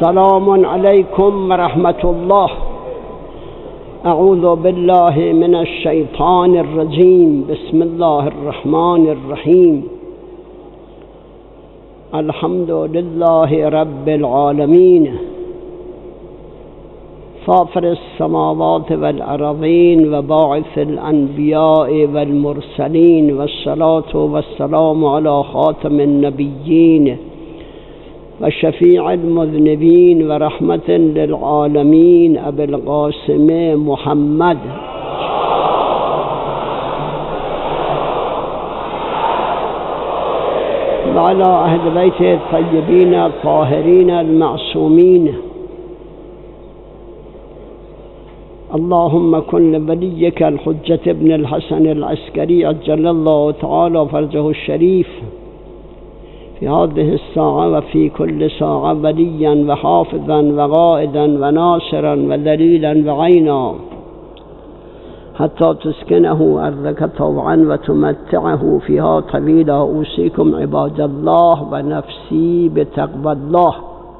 السلام علیکم ورحمۃ اللہ. اعوذ باللہ من الشیطان الرجیم. بسم اللہ الرحمن الرحیم. الحمد للہ رب العالمین فاطر السماوات والارضین وباعث الانبیاء والمرسلین والصلاة والسلام علی خاتم النبیین وشفیع المذنبین ورحمت للعالمین ابی القاسم محمد وعلى أهل بيته الطيبين الطاهرين المعصومين. اللهم كن لوليك الحجة ابن الحسن العسكري عجل الله تعالى فرجه الشريف في هذه الساعة وفي كل ساعة وليا وحافظا وقائدا وناصرا ودليلا وعينا حتى تسكنه أرضك طوعا وتمتعه فيها طويلا. أوصيكم عباد الله ونفسي بتقوى الله.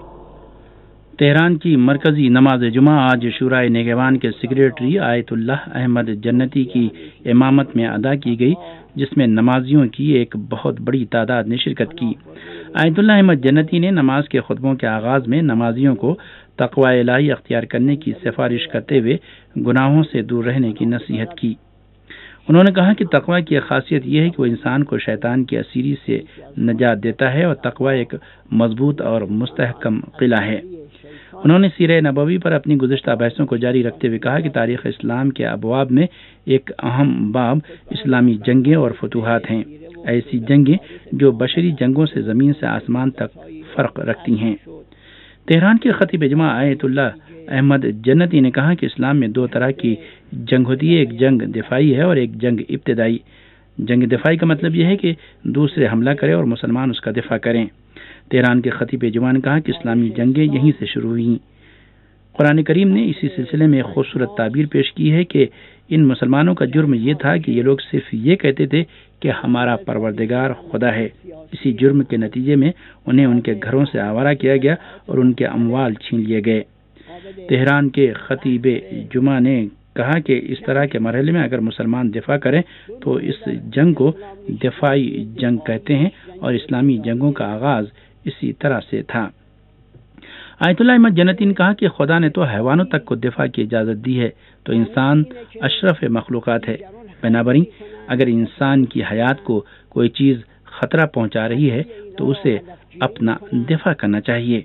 تہران کی مرکزی نماز جمعہ آج شورائے نگہبان کے سیکریٹری آیت اللہ احمد جنتی کی امامت میں ادا کی گئی، جس میں نمازیوں کی ایک بہت بڑی تعداد نے شرکت کی. آیت اللہ احمد جنتی نے نماز کے خطبوں کے آغاز میں نمازیوں کو تقوی الہی اختیار کرنے کی سفارش کرتے ہوئے گناہوں سے دور رہنے کی نصیحت کی. انہوں نے کہا کہ تقوی کی خاصیت یہ ہے کہ وہ انسان کو شیطان کی اسیری سے نجات دیتا ہے اور تقوی ایک مضبوط اور مستحکم قلعہ ہے. انہوں نے سیرہ نبوی پر اپنی گزشتہ بحثوں کو جاری رکھتے ہوئے کہا کہ تاریخ اسلام کے ابواب میں ایک اہم باب اسلامی جنگیں اور فتوحات ہیں، ایسی جنگیں جو بشری جنگوں سے زمین سے آسمان تک فرق رکھتی ہیں. تہران کے خطیب جمعہ آیت اللہ احمد جنتی نے کہا کہ اسلام میں دو طرح کی جنگ ہوتی ہے، ایک جنگ دفاعی ہے اور ایک جنگ ابتدائی. جنگ دفاعی کا مطلب یہ ہے کہ دوسرے حملہ کرے اور مسلمان اس کا دفاع کریں. تہران کے خطیب جمعہ نے کہا کہ اسلامی جنگیں یہیں سے شروع ہوئیں. قرآن کریم نے اسی سلسلے میں ایک خوبصورت تعبیر پیش کی ہے کہ ان مسلمانوں کا جرم یہ تھا کہ یہ لوگ صرف یہ کہتے تھے کہ ہمارا پروردگار خدا ہے. اسی جرم کے نتیجے میں انہیں ان کے گھروں سے آوارہ کیا گیا اور ان کے اموال چھین لیے گئے. تہران کے خطیب جمعہ نے کہا کہ اس طرح کے مرحلے میں اگر مسلمان دفاع کریں تو اس جنگ کو دفاعی جنگ کہتے ہیں اور اسلامی جنگوں کا آغاز اسی طرح سے تھا. آیت اللہ احمد جنتی نے کہا کہ خدا نے تو حیوانوں تک کو دفاع کی اجازت دی ہے، تو انسان اشرف مخلوقات ہے. بنابراین اگر انسان کی حیات کو کوئی چیز خطرہ پہنچا رہی ہے تو اسے اپنا دفاع کرنا چاہیے.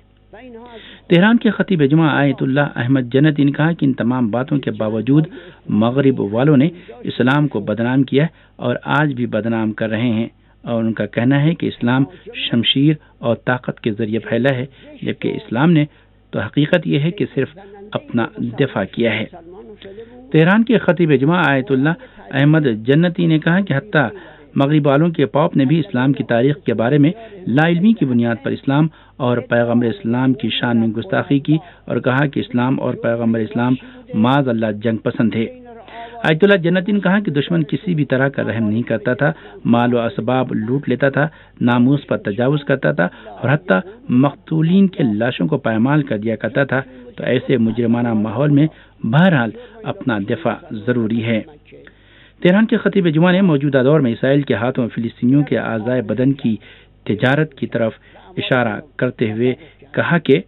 تہران کے خطیب جمعہ آیت اللہ احمد جنتی نے کہا کہ ان تمام باتوں کے باوجود مغرب والوں نے اسلام کو بدنام کیا اور آج بھی بدنام کر رہے ہیں، اور ان کا کہنا ہے کہ اسلام شمشیر اور طاقت کے ذریعے پھیلا ہے، جبکہ اسلام نے تو حقیقت یہ ہے کہ صرف اپنا دفاع کیا ہے. تہران کے خطیب جمعہ آیت اللہ احمد جنتی نے کہا کہ حتیٰ مغرب والوں کے پوپ نے بھی اسلام کی تاریخ کے بارے میں لا علمی کی بنیاد پر اسلام اور پیغمبر اسلام کی شان میں گستاخی کی اور کہا کہ اسلام اور پیغمبر اسلام معاذ اللہ جنگ پسند تھے. آیت اللہ جنتی نے کہا کہ دشمن کسی بھی طرح کا رحم نہیں کرتا تھا، مال و اسباب لوٹ لیتا تھا، ناموس پر تجاوز کرتا تھا اور حتیٰ مقتولین کے لاشوں کو پائمال کر دیا کرتا تھا. تو ایسے مجرمانہ ماحول میں بہرحال اپنا دفاع ضروری ہے. تہران کے خطیب جمعہ نے موجودہ دور میں اسرائیل کے ہاتھوں فلسطینیوں کے اعضائے بدن کی تجارت کی طرف اشارہ کرتے ہوئے کہا کہ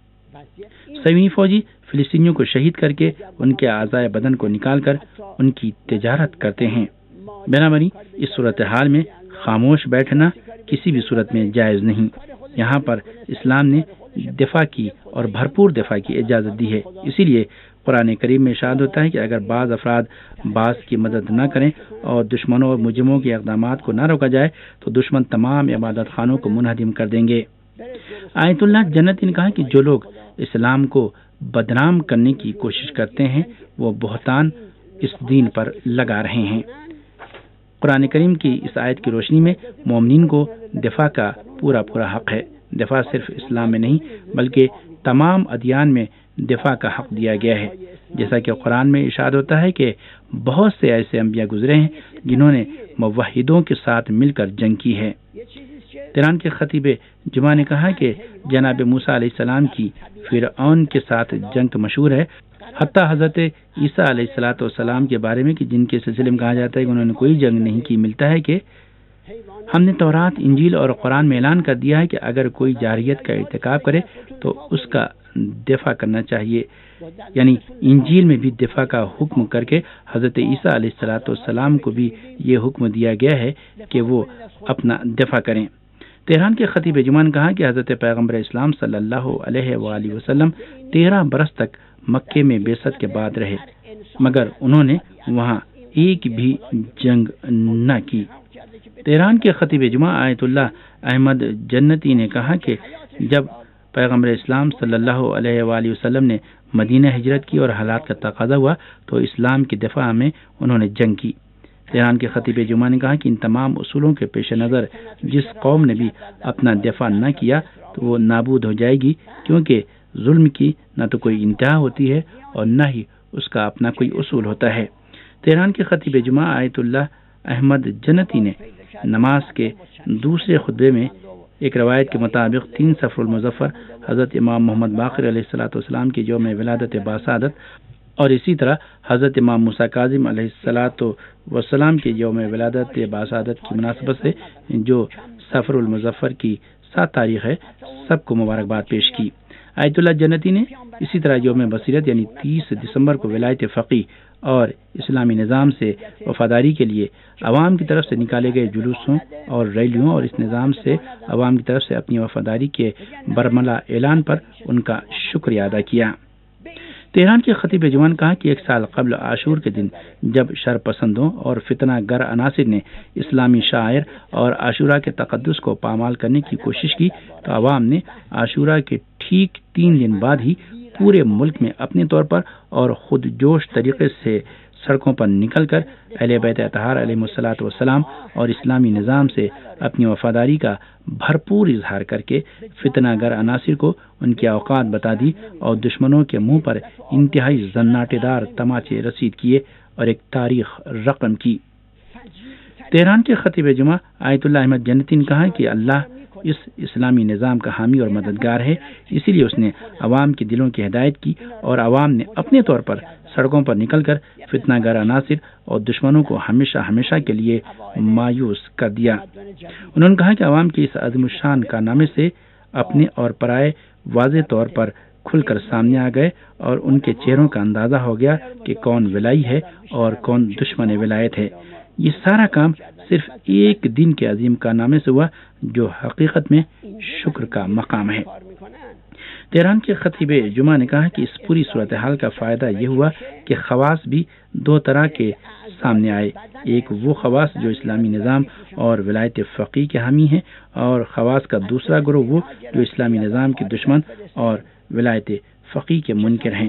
صہیونی فوجی فلسطینیوں کو شہید کر کے ان کے اعضائے بدن کو نکال کر ان کی تجارت کرتے ہیں. بنابراین اس صورتحال میں خاموش بیٹھنا کسی بھی صورت میں جائز نہیں. یہاں پر اسلام نے دفاع کی اور بھرپور دفاع کی اجازت دی ہے. اسی لیے قرآن کریم میں ارشاد ہوتا ہے کہ اگر بعض افراد بعض کی مدد نہ کریں اور دشمنوں اور مجرموں کے اقدامات کو نہ روکا جائے تو دشمن تمام عبادت خانوں کو منہدم کر دیں گے. آیت اللہ جنتی نے کہا کہ جو لوگ اسلام کو بدنام کرنے کی کوشش کرتے ہیں وہ بہتان اس دین پر لگا رہے ہیں. قرآن کریم کی اس آیت کی روشنی میں مومنین کو دفاع کا پورا حق ہے. دفاع صرف اسلام میں نہیں بلکہ تمام ادیان میں دفاع کا حق دیا گیا ہے. جیسا کہ قرآن میں ارشاد ہوتا ہے کہ بہت سے ایسے انبیاء گزرے ہیں جنہوں نے موحدوں کے ساتھ مل کر جنگ کی ہے. تہران کے خطیب جمعہ نے کہا کہ جناب موسیٰ علیہ السلام کی فرعون کے ساتھ جنگ مشہور ہے، حتیٰ حضرت عیسیٰ علیہ السلام کے بارے میں کہ جن کے سلسلے میں کہا جاتا ہے کہ انہوں نے کوئی جنگ نہیں کی، ملتا ہے کہ ہم نے تورات، انجیل اور قرآن میں اعلان کر دیا ہے کہ اگر کوئی جارحیت کا ارتکاب کرے تو اس کا دفاع کرنا چاہیے، یعنی انجیل میں بھی دفاع کا حکم کر کے حضرت عیسیٰ علیہ السلام کو بھی یہ حکم دیا گیا ہے کہ وہ اپنا دفاع کریں۔ تہران کے خطیب جمعہ نے کہا کہ حضرت پیغمبر اسلام صلی اللہ علیہ وآلہ وسلم 13 برس تک مکے میں بعثت کے بعد رہے، مگر انہوں نے وہاں ایک بھی جنگ نہ کی۔ تہران کے خطیب جمعہ آیت اللہ احمد جنتی نے کہا کہ جب پیغمبر اسلام صلی اللہ علیہ وآلہ وسلم نے مدینہ ہجرت کی اور حالات کا تقاضا ہوا تو اسلام کی دفاع میں انہوں نے جنگ کی۔ تہران کے خطیب جمعہ نے کہا کہ ان تمام اصولوں کے پیش نظر جس قوم نے بھی اپنا دفاع نہ کیا تو وہ نابود ہو جائے گی، کیونکہ ظلم کی نہ تو کوئی انتہا ہوتی ہے اور نہ ہی اس کا اپنا کوئی اصول ہوتا ہے۔ تہران کے خطیب جمعہ آیت اللہ احمد جنتی نے نماز کے دوسرے خطبے میں ایک روایت کے مطابق 3 صفر المظفر حضرت امام محمد باقر علیہ السلام کی یوم ولادت باسعادت اور اسی طرح حضرت امام موسیٰ کاظم علیہ السلام کی یوم ولادت باسعادت کی مناسبت سے جو صفر المظفر کی 7 تاریخ ہے، سب کو مبارکباد پیش کی۔ آیت اللہ جنتی نے اسی طرح یوم بصیرت یعنی 30 دسمبر کو ولایت فقیہ اور اسلامی نظام سے وفاداری کے لیے عوام کی طرف سے نکالے گئے جلوسوں اور ریلیوں اور اس نظام سے عوام کی طرف سے اپنی وفاداری کے برملا اعلان پر ان کا شکریہ ادا کیا۔ تہران کے خطیب جمعہ نے کہا کہ 1 سال قبل عاشور کے دن جب شر پسندوں اور فتنہ گر عناصر نے اسلامی شاعر اور عاشورہ کے تقدس کو پامال کرنے کی کوشش کی تو عوام نے عاشورہ کے ٹھیک 3 دن بعد ہی پورے ملک میں اپنے طور پر اور خود جوش طریقے سے سڑکوں پر نکل کر اہل بیت اطہار علیہ الصلوۃ والسلام اور اسلامی نظام سے اپنی وفاداری کا بھرپور اظہار کر کے فتنہ گر عناصر کو ان کی اوقات بتا دی اور دشمنوں کے منہ پر انتہائی زناٹے دار تماچے رسید کیے اور ایک تاریخ رقم کی۔ تہران کے خطیب جمعہ آیت اللہ احمد جنتی نے کہا کہ اللہ اس اسلامی نظام کا حامی اور مددگار ہے، اسی لیے اس نے عوام کے دلوں کی ہدایت کی اور عوام نے اپنے طور پر سڑکوں پر نکل کر فتنہ گر عناصر اور دشمنوں کو ہمیشہ ہمیشہ کے لیے مایوس کر دیا۔ انہوں نے کہا کہ عوام کے اس عظیم الشان کارنامے سے اپنے اور پرائے واضح طور پر کھل کر سامنے آ گئے اور ان کے چہروں کا اندازہ ہو گیا کہ کون ولائی ہے اور کون دشمن ولایت ہے۔ یہ سارا کام صرف ایک دن کے عظیم کارنامے سے ہوا جو حقیقت میں شکر کا مقام ہے۔ تہران کے خطیب جمعہ نے کہا کہ اس پوری صورتحال کا فائدہ یہ ہوا کہ خواص بھی 2 طرح کے سامنے آئے، ایک وہ خواص جو اسلامی نظام اور ولایت فقیہ کے حامی ہیں اور خواص کا دوسرا گروہ وہ جو اسلامی نظام کے دشمن اور ولایت فقیہ کے منکر ہیں۔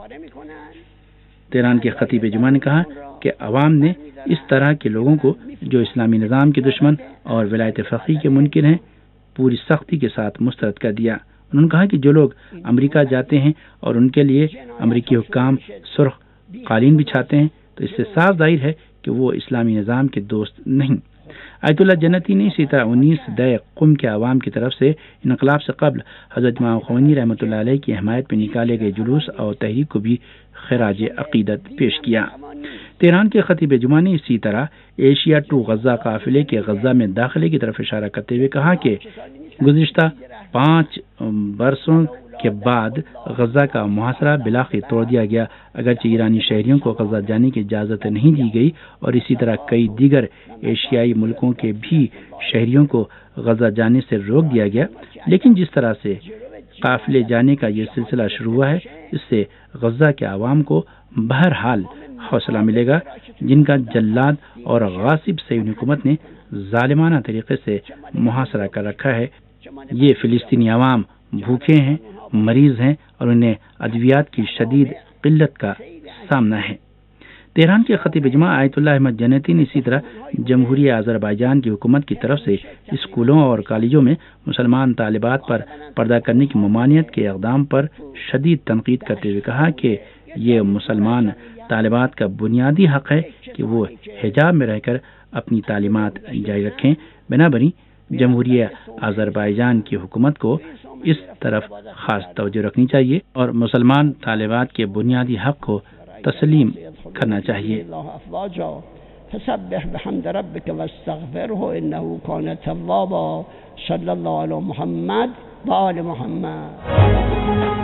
تہران کے خطیب جمعہ نے کہا کہ عوام نے اس طرح کے لوگوں کو جو اسلامی نظام کے دشمن اور ولایت فقیہ کے منکر ہیں پوری سختی کے ساتھ مسترد کر دیا۔ انہوں نے کہا کہ جو لوگ امریکہ جاتے ہیں اور ان کے لیے امریکی حکام سرخ قالین بچھاتے ہیں تو اس سے صاف ظاہر ہے کہ وہ اسلامی نظام کے دوست نہیں۔ آیت اللہ جنتی نے اسی طرح 19 دے قم کے عوام کی طرف سے انقلاب سے قبل حضرت امام خمینی رحمۃ اللہ علیہ کی حمایت میں نکالے گئے جلوس اور تحریک کو بھی خراج عقیدت پیش کیا۔ تہران کے خطیب جمعہ نے اسی طرح ایشیا ٹو غزہ قافلے کے غزہ میں داخلے کی طرف اشارہ کرتے ہوئے کہا کہ گزشتہ 5 برسوں کے بعد غزہ کا محاصرہ بلاخر توڑ دیا گیا، اگرچہ ایرانی شہریوں کو غزہ جانے کی اجازت نہیں دی گئی اور اسی طرح کئی دیگر ایشیائی ملکوں کے بھی شہریوں کو غزہ جانے سے روک دیا گیا، لیکن جس طرح سے قافلے جانے کا یہ سلسلہ شروع ہوا ہے اس سے غزہ کے عوام کو بہرحال حوصلہ ملے گا جن کا جلاد اور غاصب صہیونی حکومت نے ظالمانہ طریقے سے محاصرہ کر رکھا ہے۔ یہ فلسطینی عوام بھوکے ہیں، مریض ہیں اور انہیں ادویات کی شدید قلت کا سامنا ہے۔ تہران کے خطیب جمعہ آیت اللہ احمد جنتی نے اسی طرح جمہوریہ آذربائیجان کی حکومت کی طرف سے اسکولوں اور کالجوں میں مسلمان طالبات پر پردہ کرنے کی ممانعت کے اقدام پر شدید تنقید کرتے ہوئے کہا کہ یہ مسلمان طالبات کا بنیادی حق ہے کہ وہ حجاب میں رہ کر اپنی تعلیمات جاری رکھیں، بنابراین जमहूरिया अजरबैजान की हुकूमत को इस तरफ खास तवज्जो रखनी चाहिए और मुसलमान तालिबात के बुनियादी हक को तस्लीम करना चाहिए। फसब्बिह बिहम्दि रब्बिक वस्तगफिरहु इन्नहु कान तव्वाबा। सल्लल्लाहु अलैहि मुहम्मद व आलि मुहम्मद।